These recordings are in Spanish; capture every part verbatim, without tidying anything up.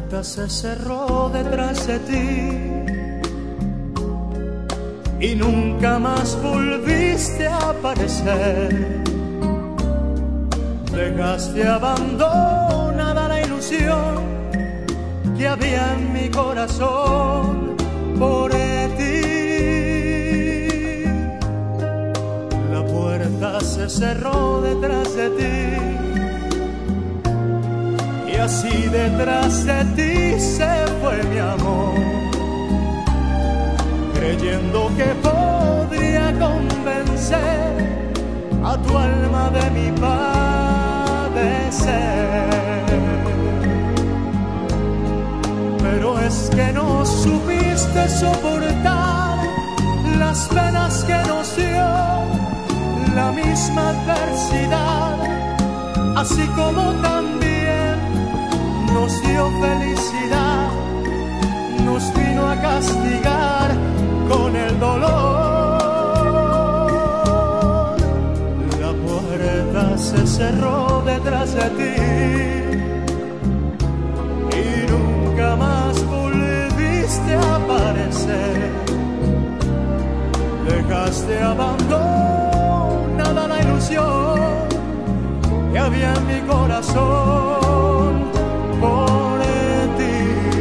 puerta se cerró detrás de ti y nunca más volviste a aparecer. Dejaste abandonada la ilusión que había en mi corazón por ti. La puerta se cerró detrás de ti y así detrás de ti se fue mi amor, creyendo que podría convencer a tu alma de mi padecer. Pero es que no supiste soportar las penas que nos dio la misma adversidad, así como también nos dio felicidad, nos vino a castigar con el dolor. La puerta se cerró detrás de ti y nunca más volviste a aparecer. Dejaste abandonada la ilusión que había en mi corazón por ti.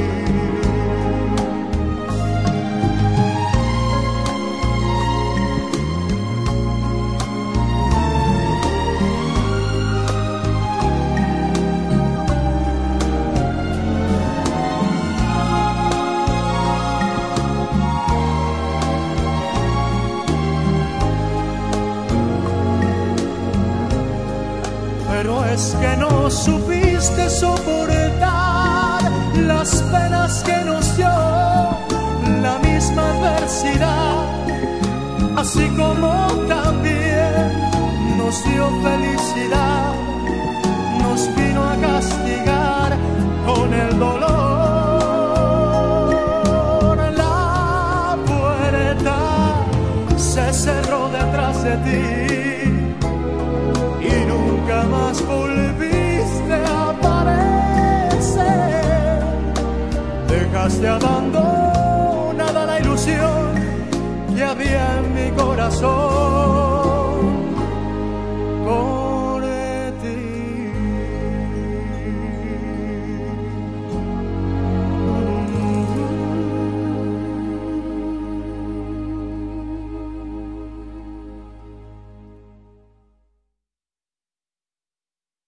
Pero es que no supiste soportar las penas que nos dio la misma adversidad, así como también nos dio felicidad, nos vino a castigar con el dolor. La puerta se cerró detrás de ti y nunca más volviste a aparecer. Dejaste abandonada la ilusión que había en mi corazón